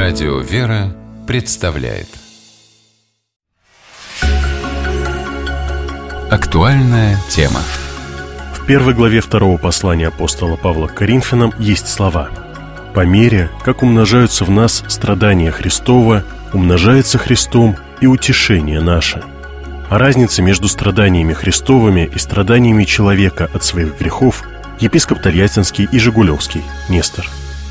Радио «Вера» представляет актуальная тема. В первой главе второго послания апостола Павла к Коринфянам есть слова: «По мере, как умножаются в нас страдания Христова, умножается Христом и утешение наше». О разнице между страданиями Христовыми и страданиями человека от своих грехов епископ Тольяттинский и Жигулевский Нестор.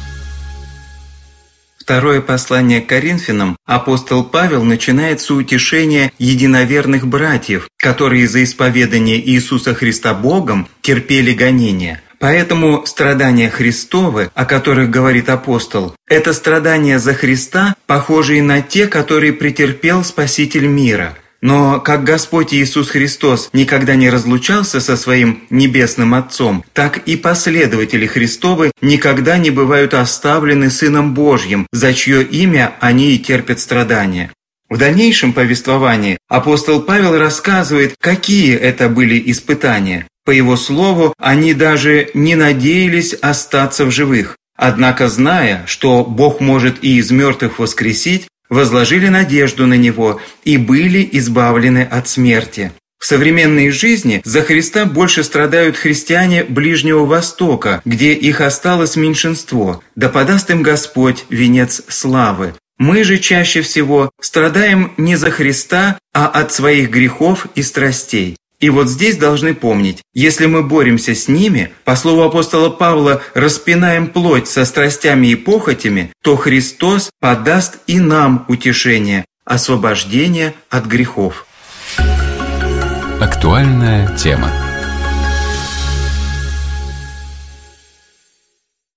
Второе послание к Коринфянам апостол Павел начинает с утешения единоверных братьев, которые за исповедание Иисуса Христа Богом терпели гонения. Поэтому страдания Христовы, о которых говорит апостол, это страдания за Христа, похожие на те, которые претерпел Спаситель мира. Но как Господь Иисус Христос никогда не разлучался со Своим Небесным Отцом, так и последователи Христовы никогда не бывают оставлены Сыном Божьим, за чье имя они и терпят страдания. В дальнейшем повествовании апостол Павел рассказывает, какие это были испытания. По его слову, они даже не надеялись остаться в живых. Однако, зная, что Бог может и из мертвых воскресить, возложили надежду на Него и были избавлены от смерти. В современной жизни за Христа больше страдают христиане Ближнего Востока, где их осталось меньшинство. Да подаст им Господь венец славы. Мы же чаще всего страдаем не за Христа, а от своих грехов и страстей. И вот здесь должны помнить, если мы боремся с ними, по слову апостола Павла, распинаем плоть со страстями и похотями, то Христос подаст и нам утешение, освобождение от грехов. Актуальная тема.